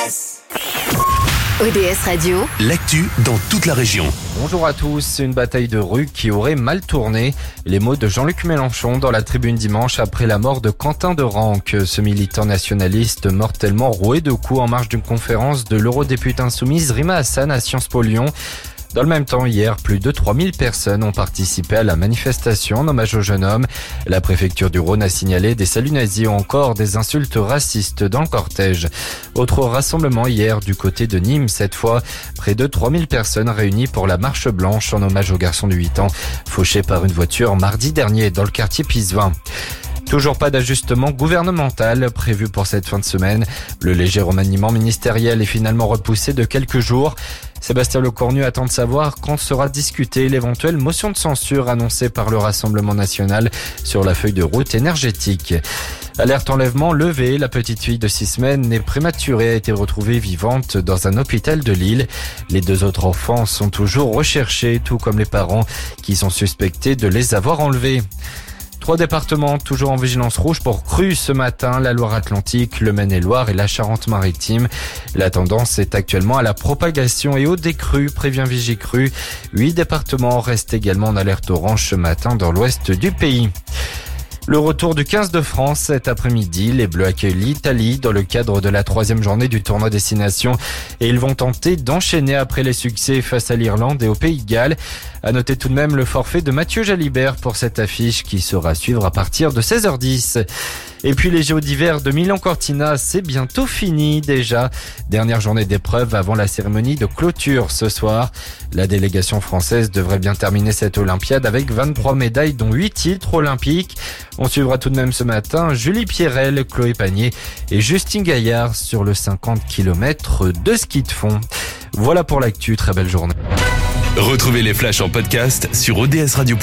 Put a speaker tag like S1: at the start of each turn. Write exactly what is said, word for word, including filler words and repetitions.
S1: S.
S2: O D S Radio,
S3: l'actu dans toute la région.
S4: Bonjour à tous, une bataille de rue qui aurait mal tourné. Les mots de Jean-Luc Mélenchon dans la tribune dimanche après la mort de Quentin de Ranc, ce militant nationaliste mortellement roué de coups en marge d'une conférence de l'eurodéputée insoumise Rima Hassan à Sciences Po Lyon. Dans le même temps, hier, plus de trois mille personnes ont participé à la manifestation en hommage au jeune homme. La préfecture du Rhône a signalé des saluts nazis ou encore des insultes racistes dans le cortège. Autre rassemblement hier du côté de Nîmes, cette fois, près de trois mille personnes réunies pour la marche blanche en hommage au garçon de huit ans, fauché par une voiture mardi dernier dans le quartier Pisevin. Toujours pas d'ajustement gouvernemental prévu pour cette fin de semaine. Le léger remaniement ministériel est finalement repoussé de quelques jours. Sébastien Lecornu attend de savoir quand sera discutée l'éventuelle motion de censure annoncée par le Rassemblement national sur la feuille de route énergétique. Alerte enlèvement levée, la petite fille de six semaines née prématurée a été retrouvée vivante dans un hôpital de Lille. Les deux autres enfants sont toujours recherchés, tout comme les parents qui sont suspectés de les avoir enlevés. Trois départements toujours en vigilance rouge pour crues ce matin, la Loire-Atlantique, le Maine-et-Loire et la Charente-Maritime. La tendance est actuellement à la propagation et au décrue, prévient Vigicru. Huit départements restent également en alerte orange ce matin dans l'ouest du pays. Le retour du quinze de France cet après-midi. Les Bleus accueillent l'Italie dans le cadre de la troisième journée du tournoi Destination et ils vont tenter d'enchaîner après les succès face à l'Irlande et au Pays de Galles. À noter tout de même le forfait de Mathieu Jalibert pour cette affiche qui sera à suivre à partir de seize heures dix. Et puis les Jeux d'hiver de Milan-Cortina, c'est bientôt fini déjà. Dernière journée d'épreuve avant la cérémonie de clôture ce soir. La délégation française devrait bien terminer cette Olympiade avec vingt-trois médailles dont huit titres olympiques. On suivra tout de même ce matin Julie Pierrel, Chloé Panier et Justine Gaillard sur le cinquante kilomètres de ski de fond. Voilà pour l'actu, très belle journée.
S3: Retrouvez les flashs en podcast sur O D S radio.